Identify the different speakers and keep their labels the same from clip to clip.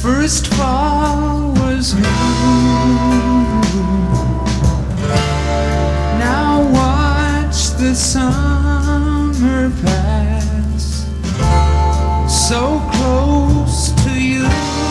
Speaker 1: first fall was new. Now watch the summer pass, so close to you.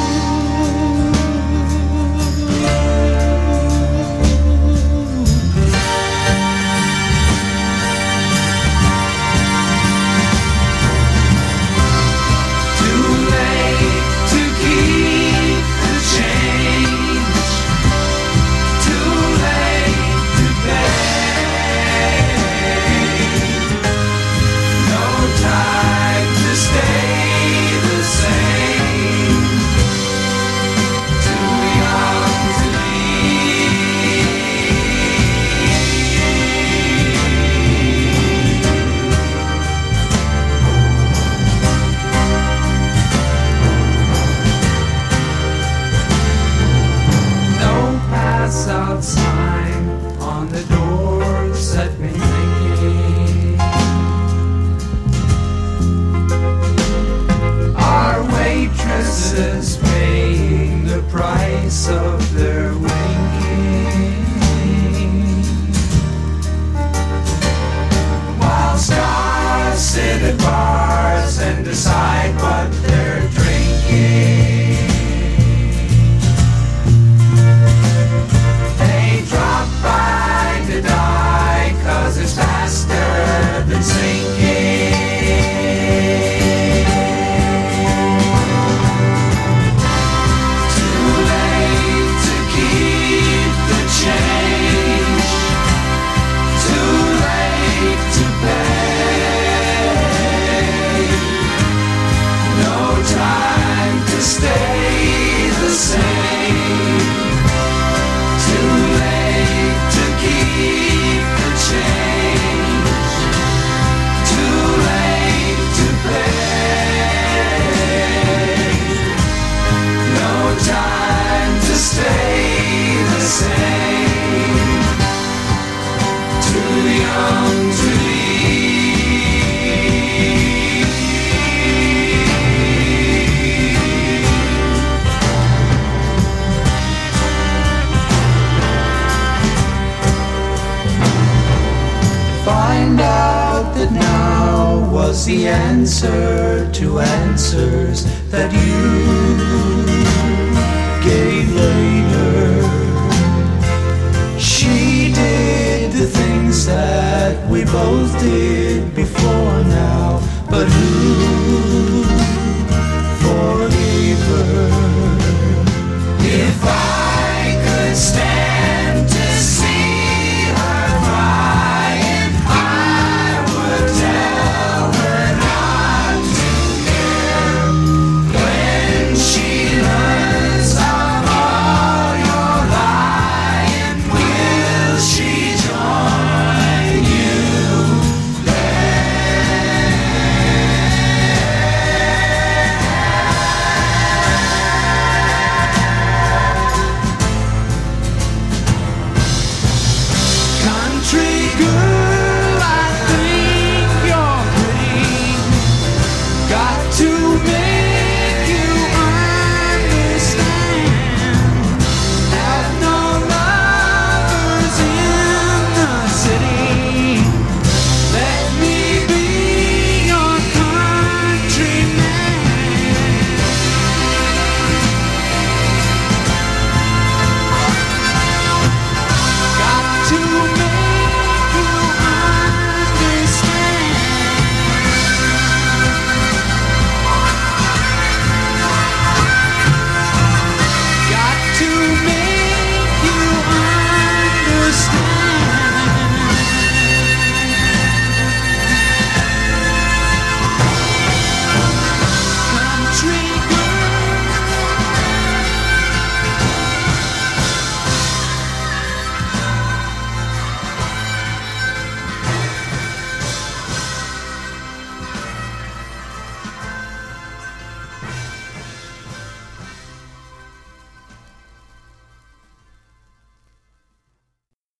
Speaker 1: Sign on the door set me thinking. Our waitresses paying the price of their winking, while stars sit at bars and decide what they're drinking. It's faster than sinking. Too late to keep the change, too late to pay. No time to stay the same. Too late to keep the change, too late to pay. No time to stay the same. Too young to find out that now was the answer to answers that you gave later. She did the things that we both did before.